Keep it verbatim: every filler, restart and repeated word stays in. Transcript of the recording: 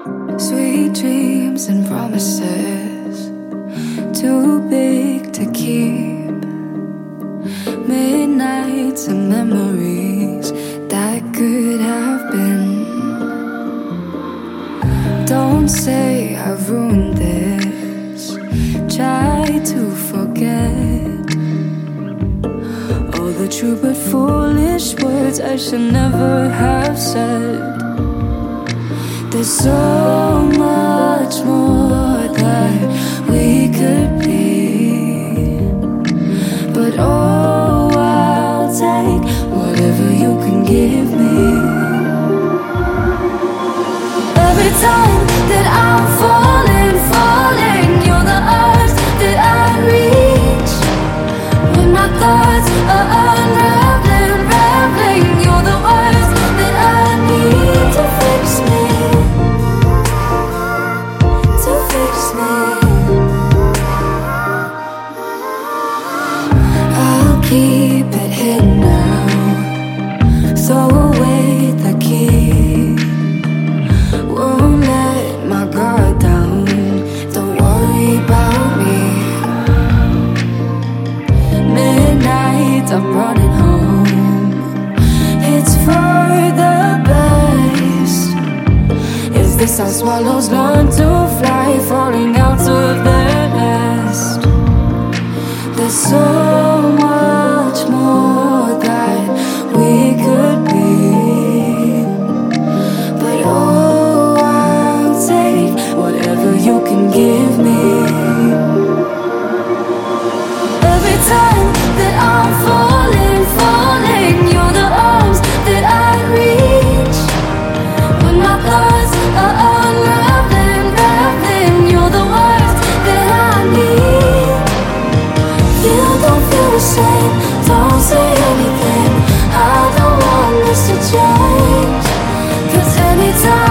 Sweet dreams and promises, too big to keep. Midnights and memories that could have been. Don't say I've ruined this. Try to forget all the true but foolish words I should never have said. There's so much more that we could be, but oh, I'll take whatever you can give me. Every time that I'm falling, falling, you're the earth that I reach. When my thoughts are unraveling, unraveling, you're the words that I need to fix me. I'll keep it hidden now. Throw away the key. Won't let my guard down. Don't worry about me. Midnight, I'm running home. It's for the best. Is this how swallows learn to fly, falling out of their nest? There's so much more that we could be, but oh, I'll take whatever you can give me. Every time that I'm falling, falling, you're the arms that I reach. When my thoughts are unraveling, unraveling, you're the words that I need. You don't feel the same, don't say anything. I don't want this to change, 'cause anytime